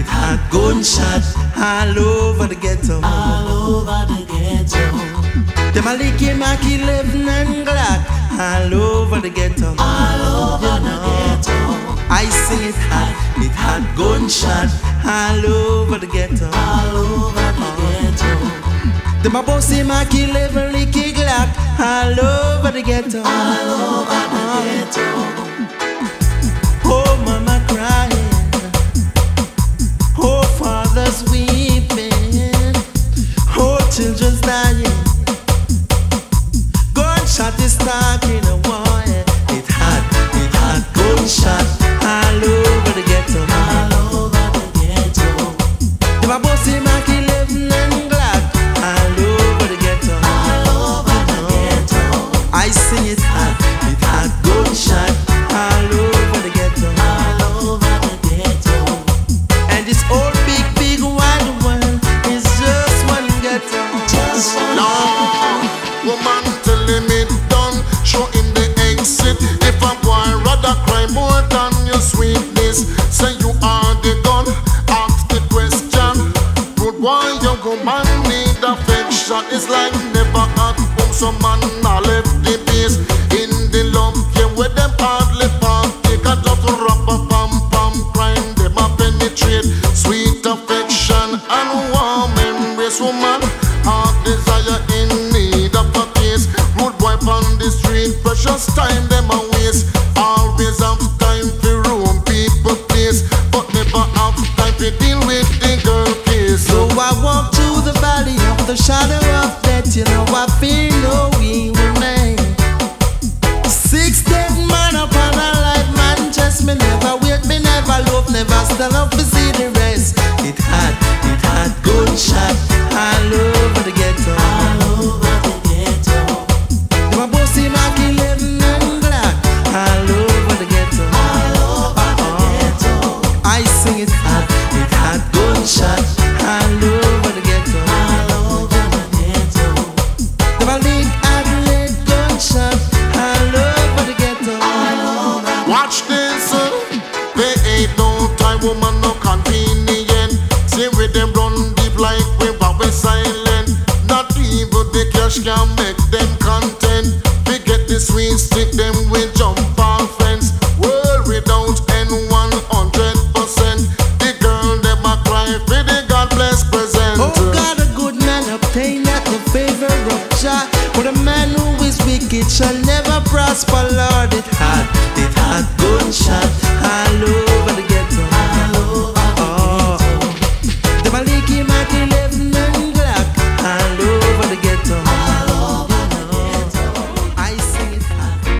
it had gunshot all over the ghetto. All over the ghetto. Them a licking Mac 11 and Glock all over the ghetto. All over the ghetto. I sing it had gunshot all over the ghetto. All over the ghetto. Them a bossy Mac 11 licking Glock all over the ghetto. All over the ghetto. Oh, mama crying. Oh, fathers weeping. Oh, children's dying. Gunshot is talking a war. It had gunshot all over the ghetto. All over the ghetto. Them a bossy Mac 11 and Glock all over the ghetto. All over the ghetto. I sing it had gunshot all over the ghetto. All over the ghetto. And this old big wide world is just one ghetto. Just one No, woman tell him it done. Show him the exit. If a boy rather cry more than your sweetness, say you are the gun. Ask the question. Good boy, your woman need affection. It's like never at home. Some man not left the base. In the love game where them hardly part. They can just rap a pam pam crime. Them a penetrate. Sweet affection and warm embrace. Woman, heart desire in need of a taste. Rude boy on the street, precious time them a waste. Always have time to roam people place, but never have time to deal with the girl case. So I walk through the valley of the shadow of death. You know I feel no evil man. 6 dead man upon a life man. Just me never wait, me never love, never stand up to see the rest. It had gunshot all over the ghetto. All over the ghetto. Them a bossy Mac 11 and Glock all over the ghetto. All over the ghetto. I sing it had gunshot all over the ghetto. All over the ghetto. Them a leak had lead gunshot all over the ghetto. Watch this, they ain't no time, woman, no convenient. See with them run deep like we silent. Not even the cash can make them content. We get the sweet stick them